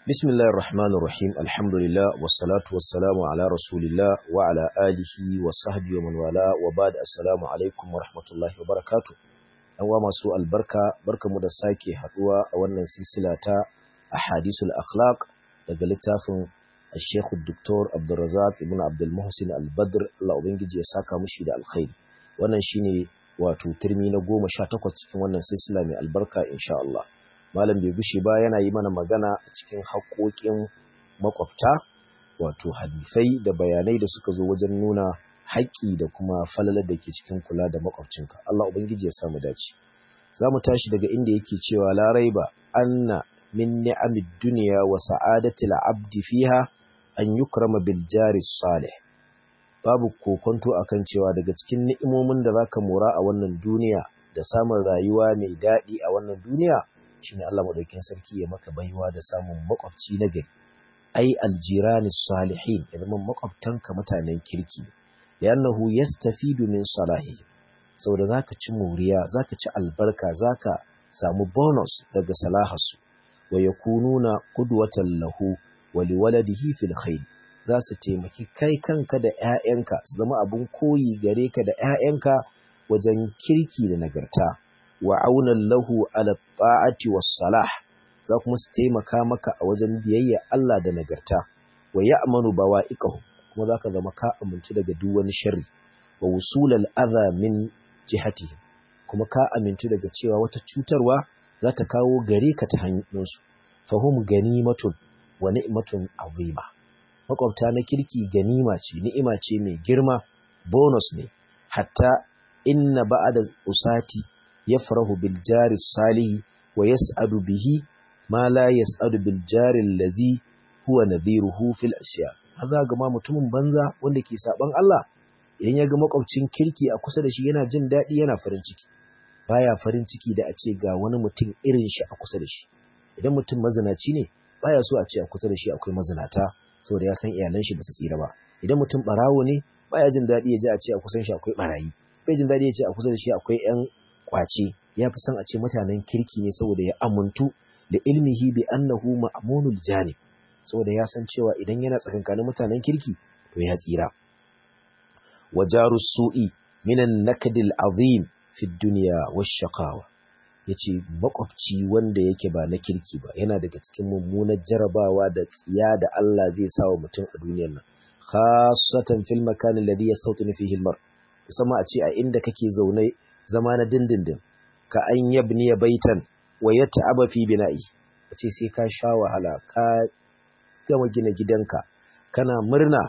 بسم الله الرحمن الرحيم الحمد لله والصلاة والسلام على رسول الله وعلى آله وصحبه ومن والاه وبعد السلام عليكم ورحمة الله وبركاته أنواع masu albarka barkamu da sake haduwa a wannan silsila ta ahadisul akhlaq daga littafin Sheikh Dr. Abdulrazak ibn Abdul Muhsin Al-Badr Allah ubangiji ya saka mushi da alkhairi wannan shine wato turmi na 18 cikin wannan silsila mai albarka insha Allah malam bai gushe ba yana yi mana magana a cikin haƙoƙin makwabta wato hadisai da bayanai da suka zo wajen nuna haƙƙi da kuma falalar da ke cikin kula da makwabcinka Allah ubangiji ya samu dace zamu tashi daga inda yake cewa la raiba anna min ni'amid dunya wa sa'adatil abdi fiha an yukrama bil jari salih babu kokonto akan cewa daga cikin ni'imomin da zaka mora a wannan duniya da samun rayuwa mai daɗi a wannan duniya shine Allah madaukakin sarki ya maka baiwa da samun makwabci na gari ai aljirani salihin idan makwabtanka mutanen kirki li'annahu yastafidu min salahi saboda zaka ci moriya zaka ci albarka zaka samu bonus daga salahasu wa yakununa qudwatan lahu wa liwaladihi fil khair za su taimaki kai kanka da ƴaƴanka su zama abun koyi gare ka da ƴaƴanka wajen kirki da nagarta wa aunan lahu ala ta'ati was salah za kuma su taimaka maka a wajen biyayya Allah da nagarta wa ya'manu bawa'iqahu kuma zaka zama ka amince daga duk wani sharri wa wusulal adha min jihatihi kuma ka amince daga cewa wata cutarwa za ta kawo gare ka ta hanyarsu fahum ganimatun wa ni'matun azima makwabta na kirki ganima ce ni'ima ce mai girma bonus ne hatta inna ba'da usati yafrahu bil jari salih wa yas'adu bihi ma la yas'adu bil jari allazi huwa nadhiruhu fil ashiya haza ga ma mutumin banza wanda ke saban Allah idan ya ga makwabcin kirki a kusa da shi yana jin dadi yana farin ciki baya farin ciki da a ce ga wani mutum irin shi a kusa da shi idan mutum mazinaci ne baya so a ce a kusa da shi akwai mazinata saboda ya san iyalan shi ba su tsira ba idan mutum barawo ne baya jin dadi ya ji a ce a kusan shi akwai barayi bai jin dadi ya ce a kusa da shi akwai yan kwace ya fi son a ce mutanen kirki ne saboda ya amuntu da ilmihi bi annahu ma'munul janib saboda ya san cewa idan yana tsakankanin mutanen kirki to ya tsira wajarus su'i minan nakdil azim fi dunya wash shaqawa yace makwabci wanda yake ba na kirki ba yana daga cikin mummunar jarabawa da tsiya da Allah zai sa wa mutum a duniyar nan khassatan fil makan alladhi yastawtinu fihi al-mar musamman a ce a inda kake zaune zama na dindindin ka an yabni baitan wa yata'aba fi bina'i ce sai ka sha wahala ka gama gina gidanka kana murna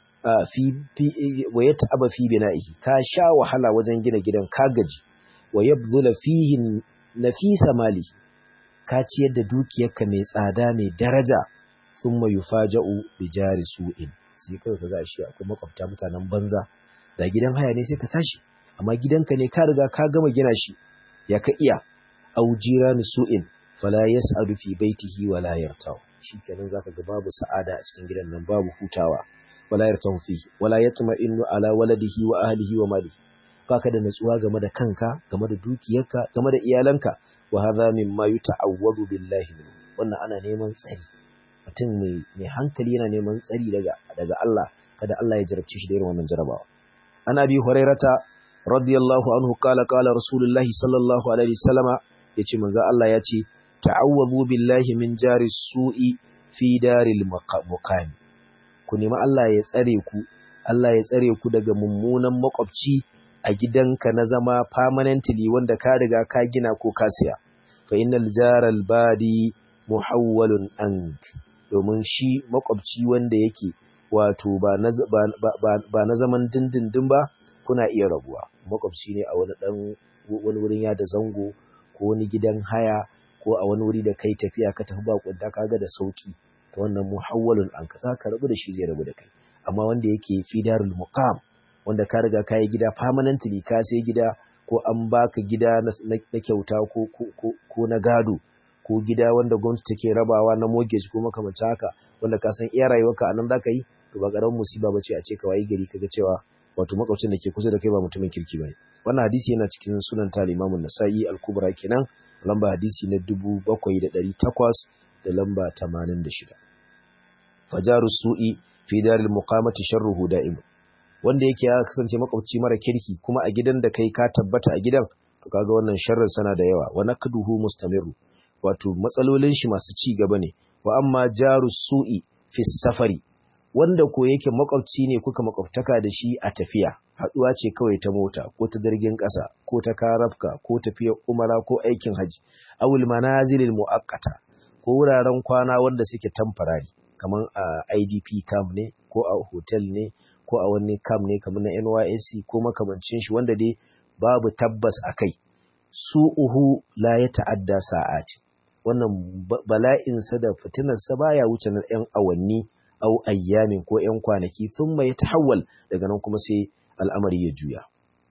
wa yata'aba fi bina'i ka sha wahala wajen gina gidan ka gaji wa yabdhula fihi nafisa mali ka ciyar da dukiyarka mai tsada mai daraja thumma yufaja'u bi jari su'in sai kai ka ga shi akwai makwabta mutanen banza da gidan haya ne sai ka tashi amma gidanka ne ka riga ka gama gina shi ya ka iya aujirani su'in fala yas'adu fi baitihi wala yartaw shikenan zaka ga babu sa'ada a cikin gidan nan babu hutawa wala yartaw fihi wala yatma'innu ala waladihi wa ahlihi wa malihi baka da natsuwa game da kanka game da dukiyarka game da iyalanka wa hadha mimma yuta'awwadu billahi min wannan ana neman tsari mutum mai hankali yana neman tsari daga Allah kada Allah ya jarabce shi da irin wannan jarabawa ana bi hurairata radiyallahu anhu qala rasulullahi sallallahu alaihi wasallama yace manzo Allah yace ta'awwadhu billahi min jari su'i fi daril muqam ku nemi Allah ya tsare ku daga mummunan makwabci a gidanka na zama permanently wanda ka riga ka gina ko ka siya fa innal jaral badi muhawwalun ank domin shi makwabci wanda yake wato ba na zaman dindindin ba kuna iya rabuwa makwabci ne a wani wurin yada zango ko wani gidan haya ko a wani wuri da kai tafiya ka tafi bakunta kaga da sauki to wannan muhawwalun an ka rabu da shi zai rabu da kai amma wanda yake fi darul muqam wanda ka riga kai gida permanently ka sai gida ko an baka gida na kyauta ko na gado ko gida wanda gwamnati take rabawa na mortgage ko makamancin haka wanda ka san iya rayuwarka anan zaka yi to ba karamin musiba bace a ce ka wayi gari kaga cewa wato makwabcin da ke kusa da kai ba mutumin kirki bane wannan hadisi yana cikin sunan ta Imam An-Nasa'i Al-Kubra kenan lamba hadisi na 7800 da lamba 86. Fajarus su'i fi daril muqamati sharruhu da'im. Wanda yake ya kasance makwabci mara kirki kuma a gidan da kai ka tabbata a gidan, to kaga wannan sharrin sana da yawa. Wa naqduhu mustamiru, wato matsalolin shi masu ci gaba ne. Wa amma jarus su'i fi safari, wanda ko yake makwabci ne kuka makwabtaka da shi a tafiya, haduwa ce kawai ta mota ko ta jirgin ƙasa ko ta karafka ko tafiyar umara ko aikin haji, awul manazilil muaqqata, ko wuraren kwana wanda suke temporary kaman a IDP camp ne ko a hotel ne ko a wani camp ne kamar na NYSC ko makamancin shi wanda dai babu tabbas akai. Su'uhu la ya ta'adda sa'ati, wannan bala'insa da fitinarsa baya wuce na 'yan awanni au ayyamin ko 'yan kwanaki, thumma yatahawwal, daga nan kuma sai al'amari ya juya.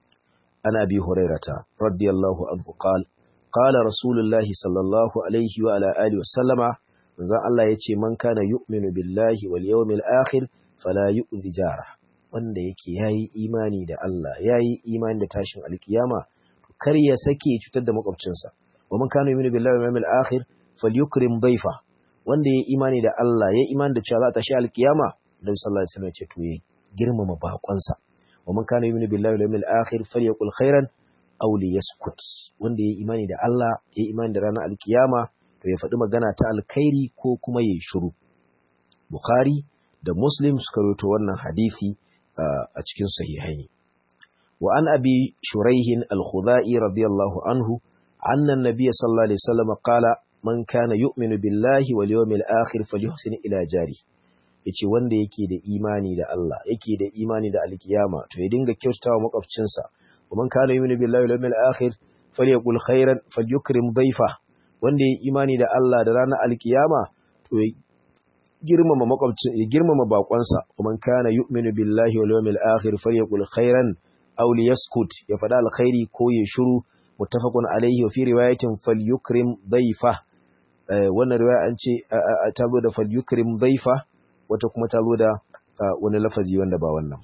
Ana bi Hurairata radiyallahu anhu qala rasulullahi sallallahu alaihi wa ala alihi wa sallama, manzon Allah yace man kana yu'minu billahi wal yawmil akhir fala yu'zi jara, wanda yake yayi imani da Allah yayi imani da tashin alkiyama, kar ya sake cutar da makwabcinsa. Wa man kana yu'minu billahi wal yawmil akhir falyukrim dayfa, wanda yayi imani da Allah yayi imani da cewa za ta shi alkiyama, Nabi sallallahu alaihi wasallam ya ce to yayi girmama bakonsa. Wa man kana yu'minu billahi wal yawmil akhir falyaqul khairan aw liyaskut, wanda yayi imani da Allah yayi imani da ranar alkiyama, to ya faɗi magana ta alkhairi ko kuma yayi shiru. Bukhari da Muslim suka rawaito wannan hadisi a cikin sahihaini. Wa an abi shuraihin al-khudai radiyallahu anhu anna an-nabiy sallallahu alaihi wasallam qala man kana yu'minu billahi wal yawmil akhir falyuhsin ila jari. Yace wanda yake da imani da Allah yake da imani da alkiyama, to ya dinga kyautatawa makwabcinsa. Wa man kana yu'minu billahi wal yawmil akhir falyaqul khairan falyukrim dayfa, wanda yake imani da Allah da ranar alkiyama, to ya girmama makwabcin, ya girmama bakonsa. Wa man kana yu'minu billahi wal yawmil akhir falyaqul khairan aw liyaskut, ya fada alkhairi ko ya shiru. Muttafaqun alayhi wa fi riwayatin falyukrim dayfa. Wannan riwaya an ce ta zo da falyukrim dayfa, wata kuma ta zo da wani lafazi wanda ba wannan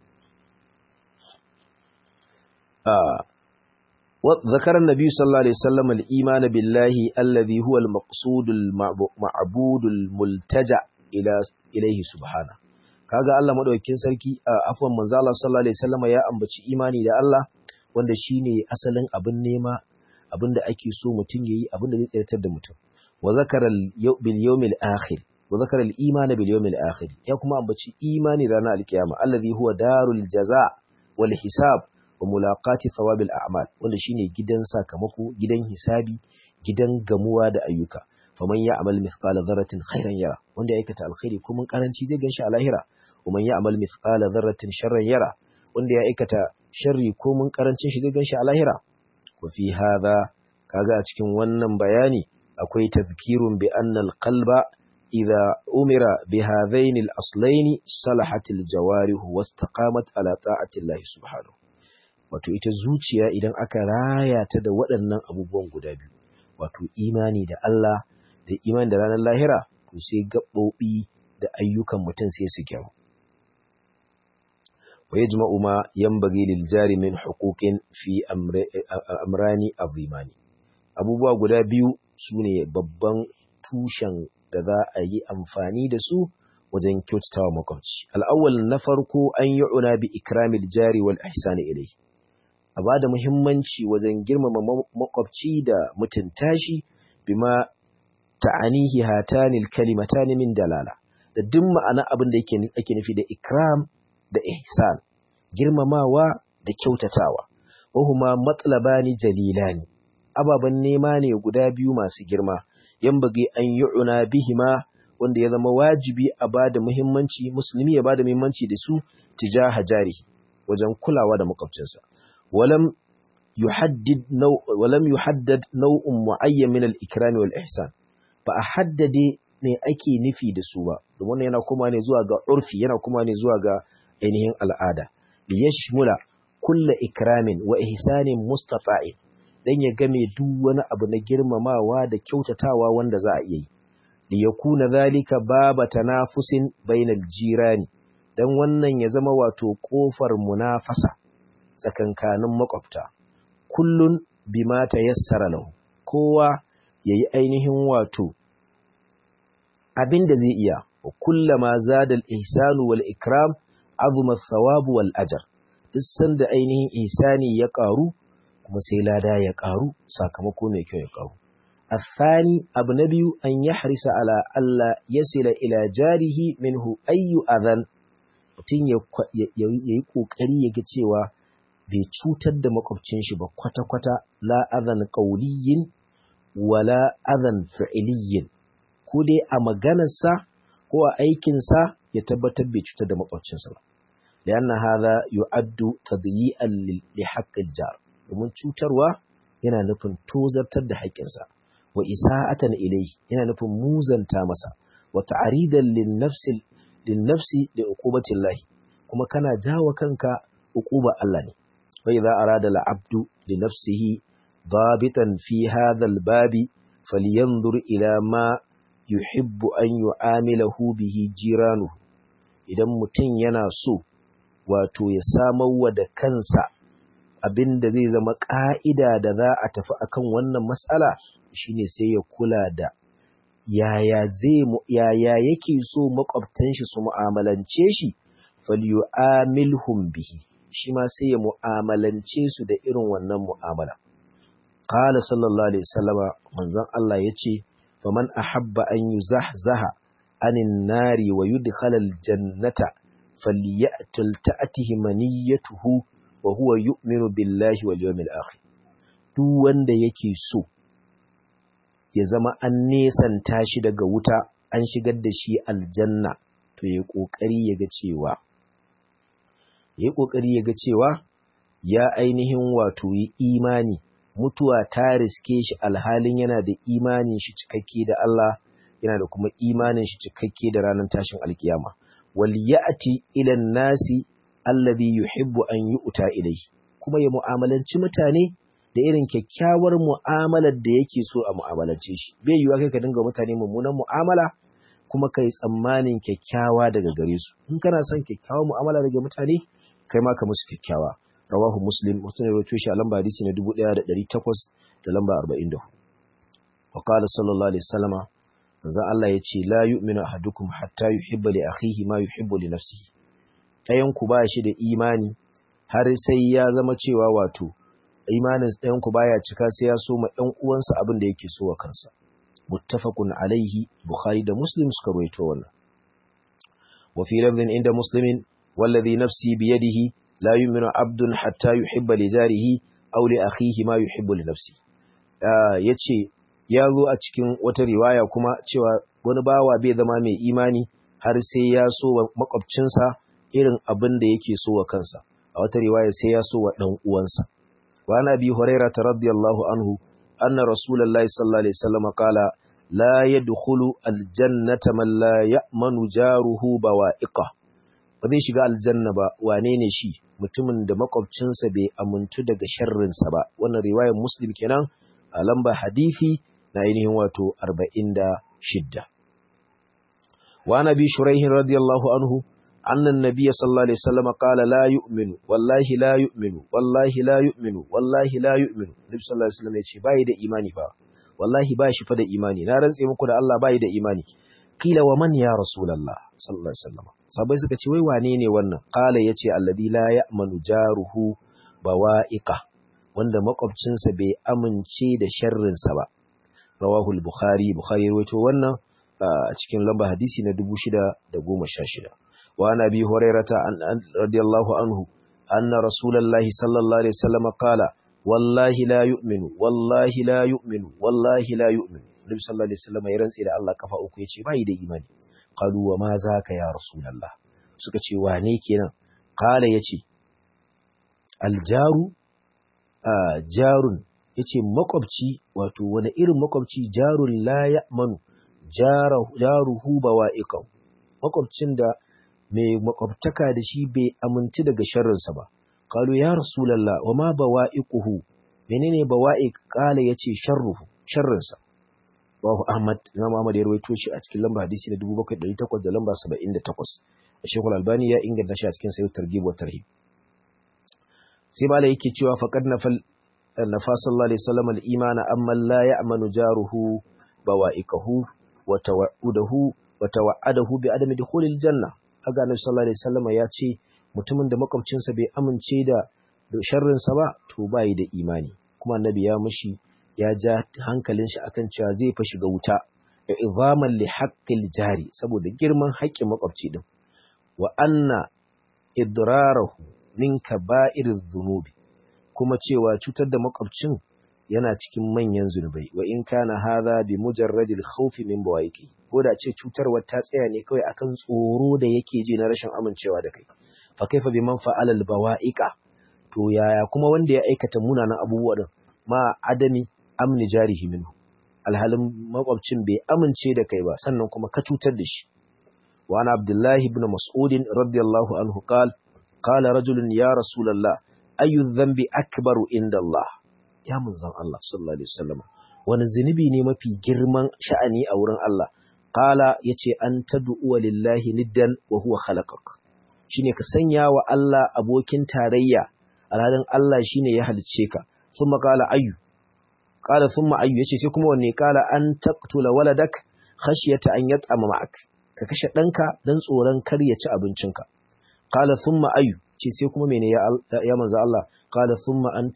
ba. ذكر النبي صلى الله عليه وسلم الإيمان بالله الذي هو المقصود المعبود الملتجأ إليه سبحانه. kaga Allah madaukakin sarki afwan manzo Allah sallallahu alaihi wasallam ya ambaci imani da Allah, wanda shine asalin abin nema, abin da ake so mutum yayi, abin da zai tsiratar da mutum. Wa zakara bil yawmil akhir, wa zakara al iman bil yawmil akhir, ya kuma ambaci imani ranar alkiyama, allazi huwa darul jazaa wal hisab wa mulaqati thawabil a'mal, wanda shine gidan sakamako, gidan hisabi, gidan gamuwa da ayyuka. Faman ya'mal mithqala dharratin khairan yara, wanda ya aikata alkhairi kuma karanci zai ganshi a lahira. Wa man ya'mal mithqala dharratin sharran yara, wanda ya aikata sharri ko mun karancin shi zai ganshi a lahira. Wa fi hadha, kaga a cikin wannan bayani akwai tadhkirun bi anna al-qalba idha umira bi hadhaini al-aslaini salahat al-jawarih wastaqamat ala ta'ati Allah subhanahu. Wato ita zuciya idan aka raya ta da waɗannan abubuwan guda biyu, wato imani da Allah da imani da ranar lahira, to sai gaɓoɓi da ayyukan mutum sai su kyau. Wa yajma'u ma yanbaghi lil jari min huquqin fi amrani azimani. Abubuwa guda biyu sune babban tushen da za a yi amfani da su wajen kyautatawa makwabci. Al-awwal, na farko, an yu'na bi ikramil jari wal ihsani ilayhi. A ba da muhimmanci wajen girmama makwabci da mutunta shi, bima ta'anihi hatanil kalimatani min dalala, da duk ma'ana abin da ake nufi da ikram da ihsan, girmamawa da kyautatawa. Wa huma matlabani jalilani, ababan nema ne guda biyu masu girma. Yanbaghi an yu'na bihima, wanda ya zama wajibi a ba da muhimmanci, musulmi ya ba da muhimmanci da su tijaha jarihi, wajen kulawa da makwabcinsa. ولم يحدد نوع معين من الإكرام والإحسان، فأحدد ne ake nufi da su ba, domin yana kuma ne zuwa ga urfi, yana kuma ne zuwa ga ainihin al'ada. Li yashmula kulla ikramin wa ihsanin mustata'in, dan ya game duk wani abu na girmamawa da kyautatawa wanda za a iya yi. Li yakuna zalika baba tanafusin bainal jirani, dan wannan ya zama wato kofar munafasa tsakankanin makwabta. Kullun bima tayassara lahu, kowa yayi ainihin wato abin da zai iya, wa kullama zada al-ihsanu wal ikram azuma ath-thawabu wal ajr. Duk sanda ainihin ihsani ya ƙaru kuma sai lada ya ƙaru, sakamako mai kyau ya ƙaru. الثاني abu na biyu an yahrisa ala alla yasila ila jarihi minhu ayyu adhan, mutum ya yi kokari ya ga cewa bai cutar da makwabcin shi ba kwata-kwata, la adhan qawliyin wala adhan fi'liyin, ko dai a maganarsa ko a aikinsa ya tabbatar bai cutar da makwabcinsa ba. lianna hadha yu'addu tadyi'an li haqqil jar, domin cutarwa yana nufin tozartar da haƙƙinsa, wa isa'atan ilayhi yana nufin muzanta masa, wa ta'ridan lin nafsi da uqubatillahi, kuma kana jawo kanka uquba Allah ne. wa idza arada al-'abdu li nafsihi dabitan fi hadha al-babi falyanzur ila ma yuhibbu an yu'amilahu bihi jiranuhu. Idan mutum yana so wato ya samar wa da kansa abinda zai zama ƙa'ida da za a tafi akan wannan mas'ala, shine sai ya kula da yaya yake so makwabtan shi su mu'amalance shi, falyu'amilhum bihi, shi ma sai ya mu'amalance su da irin wannan mu'amala. Qala sallallahu alaihi wasallama, manzon Allah yace, faman ahabba an yuzahzaha anin nari wa yudkhala aljannata falyatul ta'atihi maniyatuhu wa huwa yu'minu billahi wal yawmil akhir. Duk wanda yake so ya zama an nesanta shi daga wuta, an shigar da shi aljanna, to ya kokari ya ga cewa ya ainihin wato yi imani, mutuwa ta riske shi alhalin yana da imanin shi cikakke da Allah, yana da kuma imanin shi cikakke da ranar tashin alkiyama. Wal ya'ti ila nasi alladhi yuhibbu an yu'ta ilayhi, kuma ya mu'amalanci mutane da irin kyakkyawar mu'amalar da yake so a mu'amalance shi. Bai yiwa kai ka dinga mutane mummunan mu'amala kuma kai tsammanin kyakkyawa daga gare su. In kana son kyakkyawar mu'amala daga mutane, kai ma ka musu kyakkyawa. Rawahu Muslim, Muslim ya rawaito shi a lamba hadisi na 1800 da lamba 44. Wa qala sallallahu alaihi wasallama, manzo Allah yace la yu'minu ahadukum hatta yuhibba li akhihi ma yuhibbu li nafsihi. Ɗayan ku ba shi da imani har sai ya zama cewa wato imanin ɗayan ku baya cika sai ya so ma ɗan uwansa abin da yake so wa kansa. Muttafaqun alaihi, Bukhari da Muslim suka rawaito wannan. Wa fi lafdhin inda Muslimin, wallazi nafsi bi yadihi la yu'minu abdun hatta yuhibba li jarihi aw li akhihi ma yuhibbu li nafsihi. Yace ya zo a cikin wata riwaya kuma cewa wani bawa bai zama mai imani har sai ya so wa makwabcinsa irin abin da yake so wa kansa. A wata riwaya sai ya so wa ɗan uwansa. Wa ana bi Hurairah radiyallahu anhu anna Rasulullahi sallallahu alaihi wasallam qala la yadkhulu aljannata man la ya'manu jaruhu bawa'iqah. Ba zai shiga aljanna ba, wane ne shi? Mutumin da makwabcinsa bai amintu daga sharrinsa ba. Wannan riwayar Muslim kenan a lamba hadisi na ainihin wato 46. Wa nabi Shuraihin radiyallahu anhu anna an-nabiy sallallahu alaihi wasallam qala la yu'minu wallahi la yu'minu wallahi la yu'minu wallahi la yu'minu. Nabi sallallahu alaihi wasallam yace bai da imani fa, wallahi ba shi fa da imani, na rantse muku da Allah bai da imani. Qila wa man ya rasulullah sallallahu alaihi wasallam, sabai suka ce wai wane ne wannan? Qala yace alladhi la ya'manu jaruhu bawa'iqa, wanda makwabcinsa bai amince da sharrinsa ba. Rawahu al-Bukhari, Bukhari rawaito wannan a cikin lamba hadisi na 6016. Wa an Abi Hurairata radiyallahu anhu anna Rasulullahi sallallahu alaihi wasallam qala wallahi la yu'minu wallahi la yu'minu wallahi la yu'minu. Nabi sallallahu alaihi wasallam ya rantse da Allah kafa uku yace bai da imani. Qalu wa ma zaka ya Rasulullah, suka ce wane kenan? Qala yace aljaru jarun, yace makwabci, wato wani irin makwabci? Jarun la ya'manu jaruhu bawa'iqahu, makwabcin da mai makwabtaka da shi bai aminci daga sharrinsa ba. Qalu ya Rasulullah wa ma bawa'iquhu, menene bawa'iq? Qala yace sharrinsa. Bahu Ahmad, Imam Ahmad ya rawaito shi a cikin lamba hadisi na 7800 da lamba 78. Sheikh Al-Albani ya inganta shi a cikin Sahih Targhib wa Tarhib. Sai bala yake cewa faqad nafa sallallahu alaihi wasallam al-imana amma la ya'manu jaruhu bawa'iqahu wa tawa'udahu wa tawa'adahu bi adami dukhulil janna. Aga Annabi sallallahu alaihi wasallam ya ce mutumin da makwabcinsa bai amince da sharrin sa ba to bai da imani. Kuma Annabi ya ja hankalin shi akan cewa zai fa shiga wuta izaman li haqqil jari saboda girman haƙƙin makwabci din. Wa anna idrarahu min kaba'iriz dhunubi, kuma cewa cutar da makwabcin yana cikin manyan zunubai. Wa in kana hadha bi mujarradil khawfi min bawaiki, ko da ce cutarwar ta tsaya ne kawai akan tsoro da yake ji na rashin amincewa da kai. Fa kaifa biman fa'ala al bawaika, to yaya kuma wanda ya aikata munanan abubuwa din ma adami amni jarihi minhu, alhalin makwabcin bai amince da kai ba sannan kuma ka cutar da shi. Wa ana Abdullahi ibn Mas'ud radiyallahu anhu qala rajulun ya Rasulullah ayyu dhanbi akbaru inda Allah. Ya manzon Allah sallallahu alaihi wasallam, wani zunubi ne mafi girman sha'ani a wurin Allah? Qala yace an tad'u lillahi niddan wa huwa khalaqak, shine ka sanya wa Allah abokin tarayya alhalin Allah shine ya halicce ka. Thumma qala ayyu, qala thumma ayyu, yace sai kuma wanne? Qala an taqtula waladak khashyata an yat'ama ma'ak, ka kashe danka dan tsoron kar ya ci abincinka. Qala thumma ayyu, ce sai kuma mene ya manzo Allah? Qala thumma an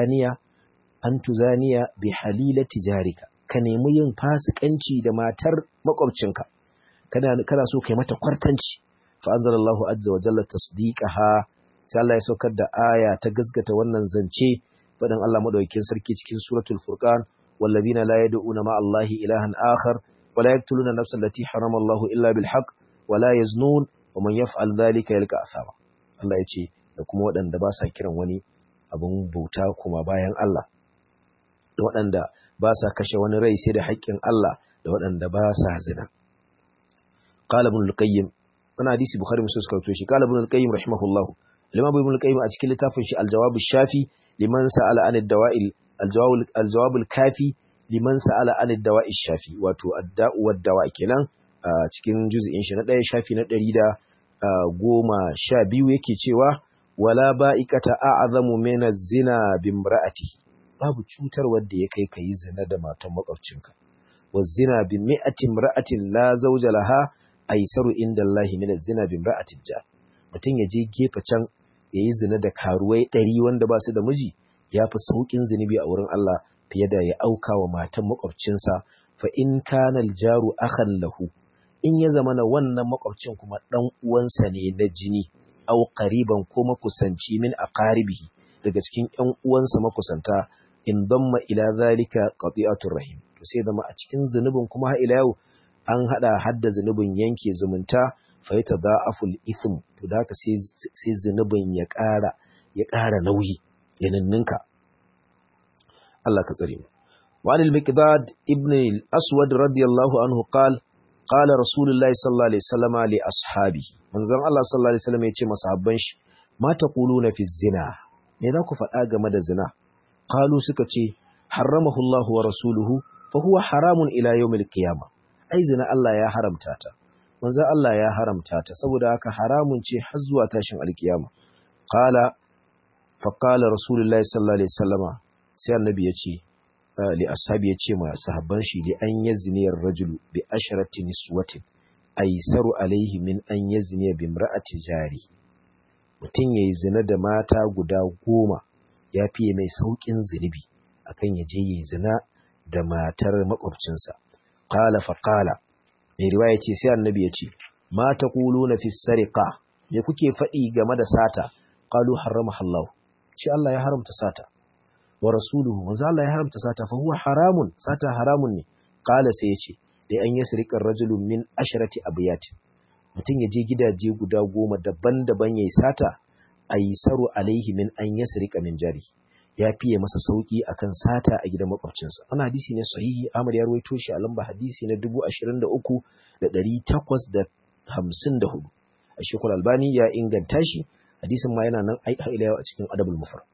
tuzaniya bi halilati jarika, ka nemi yin fasikanci da matar makwabcinka, kana so kai mata kwartanci. Fa anzalallahu azza wa jalla tasdiqaha, sai Allah ya saukar da aya ta gaskata wannan zance. Faɗin Allah madaukakin sarki cikin suratul furqan, wallazina la yad'una ma Allahi ilahan akhar wa la yaqtuluna nafsan allati harama Allahu illa bil haqq wa la yaznun wa man yaf'al dhalika yalqa athama. Allah ya ce da kuma waɗanda ba sa kiran wani abun bauta kuma bayan Allah, da waɗanda ba sa kashe wani rai sai da haƙƙin Allah, da waɗanda ba sa zina. Qala ibn al-Qayyim, wannan hadisi Bukhari Muslim suka rawaito shi. Qala ibn al-Qayyim rahimahullahu, Imam ibn al-Qayyim a cikin littafin shi al-Jawab ash-Shafi liman sa'ala an ad-dawa'i al-Jawab al-Kafi liman sa'ala an ad-dawa'i ash-Shafi, wato ad-da'u wad-dawa kenan, a cikin juz'in shi na 1 shafi na 112 yake cewa wala ba'ikata a'zamu min az-zina bimra'ati, babu cutar wanda ya kai kai zina da matan makwabcinka. Waz-zina bi mi'ati imra'atin la zawja laha aisaru inda Allah min az-zina bimra'atin ja. Mutun ya je gefe can yayi zina da karuwai 100 wanda ba su da miji, yafi saukin zinubi a wurin Allah fiye da ya auka wa matan makwabcinsa. Fa in kana al-jaru akhan lahu, in ya zama na wannan makwabcin kuma dan uwansa ne na jini, au qariban ko makusanci min aqaribihi, daga cikin ƴan uwansa makusanta, in damma ila zalika qati'atur rahim, to sai zama a cikin zunubin kuma har ila yau an hadda zunubin yanke zumunta. Fa yatada'aful ithm, to da haka sai zunubin ya ƙara nauyi, ya ninninka. Allah ka tsare mu. Wa al-Miqdad ibn al-Aswad radiyallahu anhu qala Rasulullahi sallallahu alaihi wasallam li ashabihi, manzon Allah sallallahu alaihi wasallam ya ce masahabban shi, ma taquluna fi zina, me za ku faɗa game da zina? Qalu, suka ce, haramahu Allah wa rasuluhu fa huwa haramun ila yawmil qiyamah, ai zina Allah ya haramta ta, manzon Allah ya haramta ta, saboda haka haramun ce har zuwa tashin alkiyama. Qala Rasulullahi sallallahu alaihi wasallam, sai annabi ya ce li ashabi, ya ce ma sahabban shi, li an yazni ar-rajulu bi asharati niswatin aisaru alaihi min an yazni bi imra'ati jari. Mutum yayi zina da mata guda 10 ya fiye mai saukin zinubi akan ya je yayi zina da matar makwabcinsa. Qala fa qala, mai riwaya ce sai annabi ya ce, ma taquluna fi sariqa, me kuke faɗi game da sata? Qalu haramaha Allah, shi Allah ya haramta sata. Wa rasuluhu, manzo Allah ya haramta sata, fa huwa haramun, sata haramun ne. Qala, sai yace, da an yasrika rajulun min asharati abyat, mutun yaje gidaje guda 10 daban-daban yayi sata, aisaru alaihi min an yasrika min jari, ya fiye masa sauki akan sata a gidan makwabcinsa. Wannan hadisi ne sahihi, Ahmad ya rawaito shi a lamba hadisi na 23854. Sheikhul Albani ya inganta shi, hadisin ma yana nan ila yau a cikin Adabul Mufrad.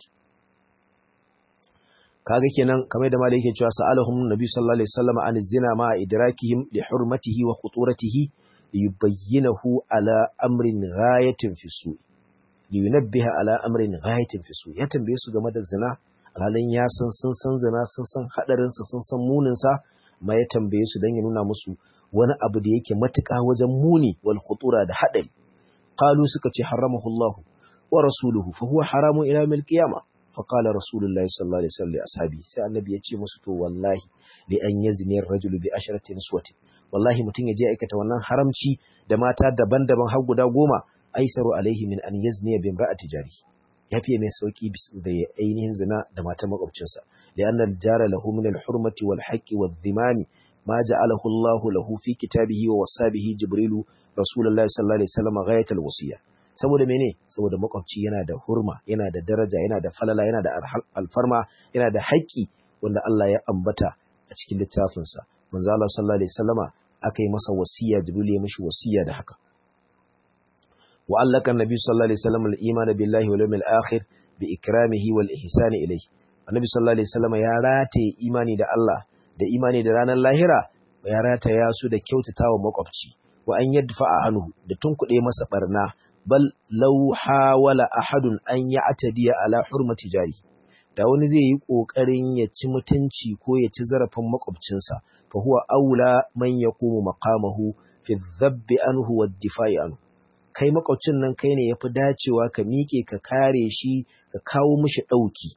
Kaga kenan kamar da malai yake cewa sa'alahum nabi sallallahu alaihi wasallam an zina ma idrakihim li hurmatihi wa khuturatihi liyubayyinahu ala amrin ghayatin fi su, liyunabbiha ala amrin ghayatin fi su. Ya tambaye su game da zina, alhalin ya san zina, sun san hadarin sa, sun san munin sa, ma ya tambaye su dan ya nuna musu wani abu da yake matuƙa wajen muni wal khutura da hadari. Qalu suka ce haramahu Allah wa rasuluhu fa huwa haramun ila yawmil qiyamah. Fa qala rasulullahi sallallahu alaihi wasallam li ashabi, sai annabi ya ce musu to wallahi li an yazni ar-rajulu bi asharati niswati, wallahi mutun ya je aikata wannan haramci da mata daban-daban har guda 10 aisaru alaihi min an yazni bi imra'ati jari, yafi mai sauki da ya ainihin zina da mata makwabcinsa. Li'anna al-jara lahu min al-hurmati wal haqqi wadh-dhimami ma ja'alahu Allahu lahu fi kitabihi wa wasabihi Jibrilu Rasulullahi sallallahu alaihi wasallam ghayatul wasiyya. Saboda mene? Saboda makwabci yana da hurma, yana da daraja, yana da falala, yana da alfarma, yana da haƙƙi wanda Allah ya ambata a cikin littafinsa. Manzo Allah sallallahu alaihi wasallama aka yi masa wasiya, Jibril ya mishi wasiya da haka. Wa allaka annabi sallallahu alaihi wasallam al-iman billahi wal yawmil akhir bi ikramihi wal ihsani ilayhi. Annabi sallallahu alaihi wasallama ya rataye imani da Allah da imani da ranar lahira, ya rataya su da kyautatawa makwabci, wa an yadfa'a anhu da tunkuɗe masa barna. Bal law hawala ahadun an ya'tadiya ala hurmati jari, da wani zai yi kokarin ya ci mutunci ko ya ci zarafin makwabcinsa, fa huwa aula man yaqumu maqamahu fi dhabbi anhu wad difa'i anhu. Kai makwabcin nan kai ne yafi dacewa ka miƙe ka kare shi, ka kawo mishi dauki.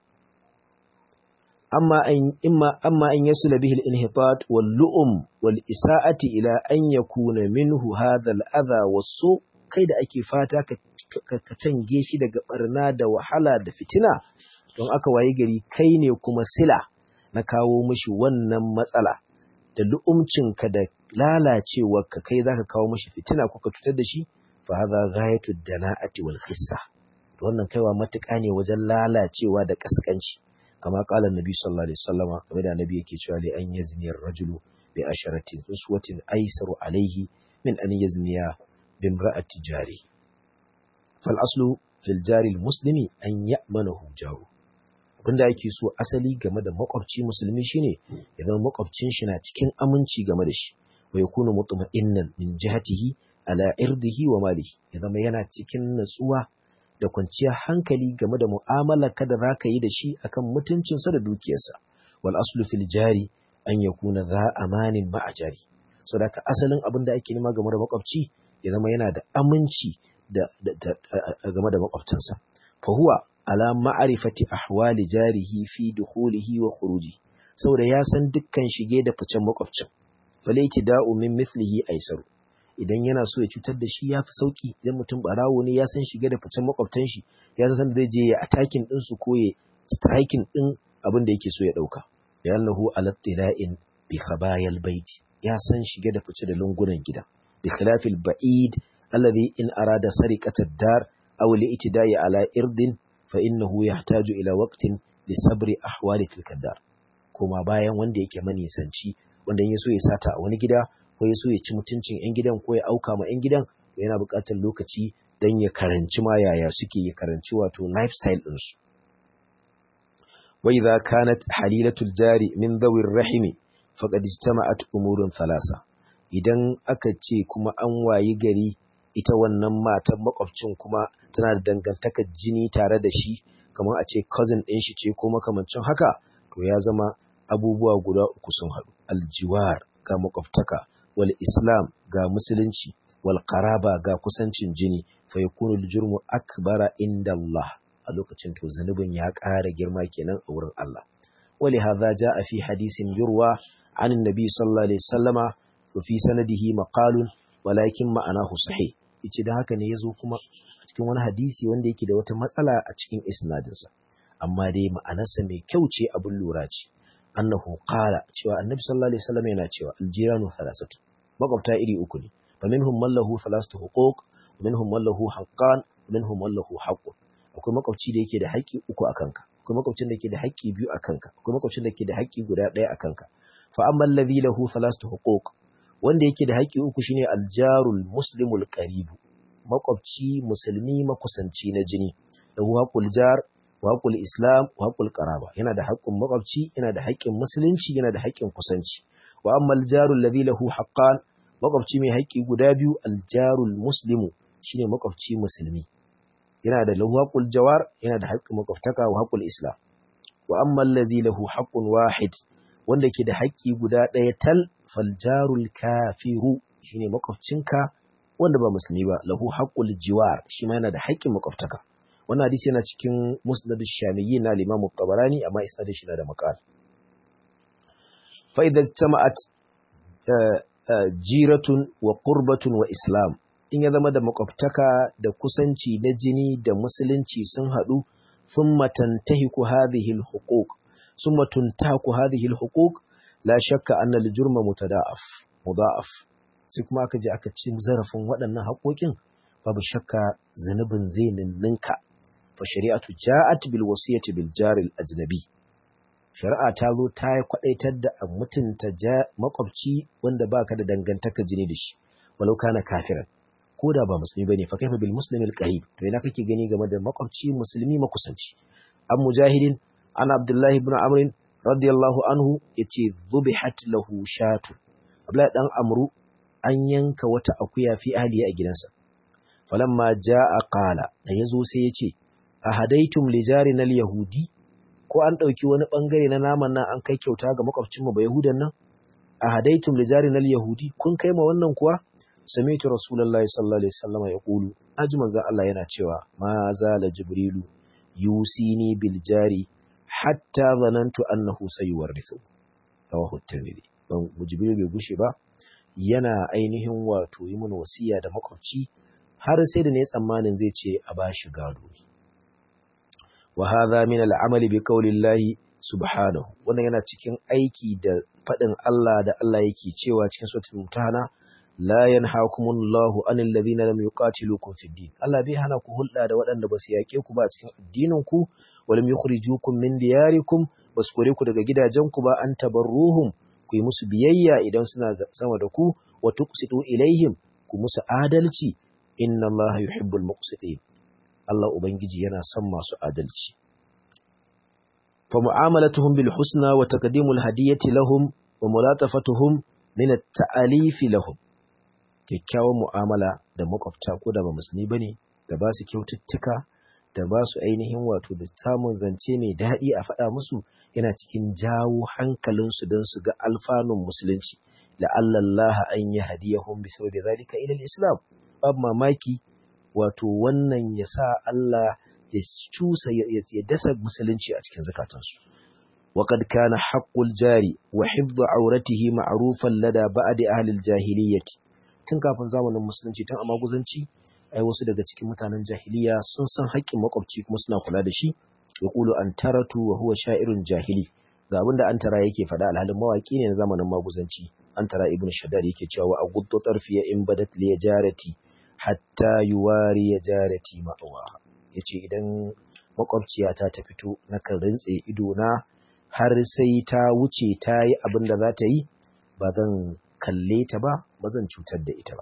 amma an yasula bihi al-inhitat wal lu'um wal isa'ati ila an yakuna minhu hadha al-adha was-su, kai da ake fata ka tange shi daga barna da wahala da fitina, don aka waye gari kai ne kuma sila na kawo mishi wannan matsala da lu'umcinka da lalacewarka, kai zaka kawo mishi fitina ko ka cutar da shi, fa hadha ghayatud dana'ati wal khissa. To wannan kaiwa matuƙa ne wajen lalacewa da kaskanci, kama qala annabi sallallahu alaihi wasallam, kamar da annabi yake cewa li an yazni ar-rajulu bi asharatin uswatin aysaru alayhi min an yazniya bimra'ati jari. Fal aslu fil jari al-muslimi an ya'manahu jaru. Abinda yake so asali game da makwabci musulmi shine ya zama makwabcin shi na cikin aminci game da shi, wa yakunu mutma'innan min jihatihi ala irdihi wa malihi, ya zama yana cikin natsuwa da kwanciyar hankali game da mu'amala kada zaka yi da shi akan mutuncinsa da dukiyarsa. Wal aslu fil jari an yakuna za amanin ma'a jari. So da asalin abinda ake nema game da makwabci ya zama yana da aminci game da makwabtansa. Fa huwa ala ma'rifati ahwali jarihi fi dukhulihi wa khuruji, saboda ya san dukkan shige da ficen makwabcin. Falaiti da'u min mithlihi aisaru, idan yana so ya cutar da shi yafi sauki. Idan mutum barawo ne ya san shige da ficen makwabtan shi, ya san zai je ya attacking din su ko ya striking din abin da yake so ya dauka. Ya annahu ala tila'in bi khabayal bait, ya san shige da fice da lungunan gida. Bi khilafil ba'id alladhi in arada sariqata ad-dar aw li'tida'i ala irdin fa innahu yahtaju ila waqtin li sabri ahwali tilka ad-dar. Kuma bayan wanda yake manisanci, wanda ya so ya sata a wani gida ko ya so ya ci mutuncin 'yan gidan ko ya auka ma 'yan gidan, yana buƙatar lokaci don ya karanci ma yaya suke, ya karanci wato lifestyle ɗinsu. Wa idza kanat halilatul jari min dhawir rahimi faqad ijtama'at umurun thalasa. Idan aka ce kuma an wayi gari ita wannan matan makwabcin kuma tana da dangantakar jini tare da shi, kamar a ce cousin ɗin shi ce ko makamancin haka, to ya zama abubuwa guda uku sun haɗu: aljiwar ga makwabtaka, wal islam ga musulunci, wal qaraba ga kusancin jini. Fa yakunu al-jurmu akbara inda Allah, a lokacin to zanubin ya ƙara girma kenan a wurin Allah. Wali hadha jaa fi hadisin yurwa an annabi sallallahu alaihi wasallama wa fi sanadihi maqalun walakin ma'anahu sahih. Yace da haka ne yazo kuma a cikin wani hadisi wanda yake da wata matsala a cikin isnadinsa, amma dai ma'anarsa mai kyau ce, abin lura ce. Annahu qala, cewa annabi sallallahu alaihi wasallam yana cewa aljiranu thalathatu, makwabta iri uku ne. Fa minhum man lahu thalathatu huquq, wa minhum man lahu haqqan, wa minhum man lahu haqqun. Akwai makwabci da yake da haƙƙi uku a kanka, akwai makwabcin da yake da haƙƙi biyu a kanka, akwai makwabcin da yake da haƙƙi guda ɗaya a kanka. Fa amma alladhi lahu thalathatu huquq, wanda yake da haƙƙi uku shine aljarul muslimul qarib, makwabci musulmi makusanci na jini. Lahu haqqul jar wa haqqul islam wa haqqul qaraba, yana da haƙƙin makwabci, yana da haƙƙin musulunci, yana da haƙƙin kusanci. Wa amma aljarul ladhi lahu haqqan, makwabci mai haƙƙi guda biyu, aljarul muslimu shine makwabci musulmi, yana da lahu haqqul jawar, yana da haƙƙin makwabtaka, wa haqqul islam. Wa amma allazi lahu haqqun wahid, wanda ke da haƙƙi guda ɗaya tal, fal jarul kafiru shine makwabcinka wanda ba musulmi ba, lahu haqqul jiwar, shi ma yana da haƙƙin makwabtaka. Wannan hadisi yana cikin Musnad ash-Shamiyyi na Imam Tabarani, amma isnadin shi na da maqal. Fa idza jama'at jiratun wa qurbatun wa islam, in ya zama da makwabtaka da kusanci na jini da musulunci sun haɗu, thumma tantahiku hadhihi al-huquq thumma tuntaku hadhihi al-huquq, la shakka anna al-jurma mudha'af. Sai kuma aka je aka ci zarafin waɗannan haƙoƙin, babu shakka zunubin zai ninninka. Fa shari'atu ja'at bil wasiyati bil jari al ajnabi, shari'a ta zo ta kwadaitar da a mutunta makwabci wanda baka da dangantaka jini da shi, walau kana kafiran, ko da ba musulmi bane. Fa kaifa bil muslimil qarib, to ina kake gani game da makwabci musulmi makusanci? An Mujahidin an Abdullahi ibn Amr radiyallahu anhu yace dhubihat lahu shatu, Abdullahi dan Amru an yanka wata akuya fi ahliya a gidansa. Falamma jaa qala, da yazo sai yace ahadaitum li jarina al yahudi, ko an dauki wani bangare na naman nan an kai kyauta ga makwabcin mu ba yahudan nan? Ahadaitum li jarina al yahudi, kun kai ma wannan kuwa? Sami'tu rasulullahi sallallahu alaihi wasallam yaqulu, aji manzo Allah yana cewa ma zala jibrilu yusini bil jari hatta zanantu annahu sayuwarrithu, rawahu at-Tirmidhi. Dan jibril bai gushe ba yana ainihin wato yi mana wasiya da makwabci har sai da ne tsammanin zai ce a bashi gado. Wa hadha min al-amali bi qawlillahi subhanahu, wannan yana cikin aiki da fadin Allah da Allah yake cewa cikin suratul Mumtahana, la yanhaakumullahu anil ladhina lam yuqatilukum fid din. Allah bai hana ku hulɗa da waɗanda ba su yake ku ba cikin addinin ku, wa lam yukhrijukum min diyarikum, basu kore ku daga gidajen ku ba, an tabarruhum, ku yi musu biyayya idan suna sama da ku, wa tuqsitu ilaihim, ku musu adalci, inna Allah yuhibbul muqsitin, Allah ubangiji yana son masu adalci. Fa mu'amalatuhum bil husna wa taqdimul hadiyati lahum wa mulatafatuhum min at-ta'alif lahum, kyakkyawan mu'amala da makwabta ko da ba musulmi bane, da ba su kyaututtuka, da ba su ainihin wato da samun zance mai daɗi a faɗa musu, yana cikin jawo hankalinsu don su ga alfanun musulunci. La'alla Allah an yi hadiyahum bi sababi zalika ila al-islam, babu mamaki wato wannan ya sa Allah ya cusa ya dasa musulunci a cikin zakatansu. Wa qad kana haqqul jari wa hifdhu awratihi ma'rufan lada ba'di ahli al-jahiliyyah, tun kafin zamanin musulunci, tun a maguzanci, ai wasu daga cikin mutanen jahiliya sun san haƙƙin makwabci kuma suna kula da shi. Yaqulu antaratu wa huwa sha'irun jahili, ga abinda antara yake faɗa, alhalin mawaki ne na zamanin maguzanci. Antara ibn Shaddad yake cewa a guddu tarfiya in badat li jarati hatta yuwari jarati ma'awa, yace idan makwabciyata ta fito nakan rintse ido na har sai ta wuce ta yi abin da za ta yi, ba zan kalle ta ba, ba zan cutar da ita ba.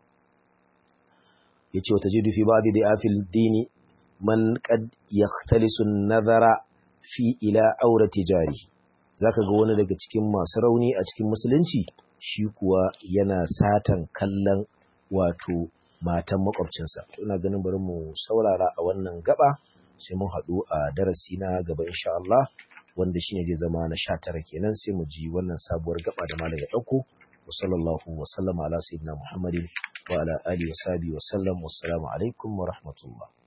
Yace wata jidu fi ba'di da afil dini man qad yahtalisu an-nazara fi ila aurati jari, zaka ga wani daga cikin masu rauni a cikin musulunci, shi kuwa yana satan kallon wato matan makwabcinsa. To ina ganin bari mu saurara a wannan gaba, sai mun haɗu a darasi na gaba insha Allah, wanda shine zai zama na 19 kenan, sai mu ji wannan sabuwar gaba da malam ya dauko. Wa sallallahu wa sallama ala sayyidina Muhammadin wa ala alihi wa sahbihi wa sallam. Wassalamu alaikum wa rahmatullah.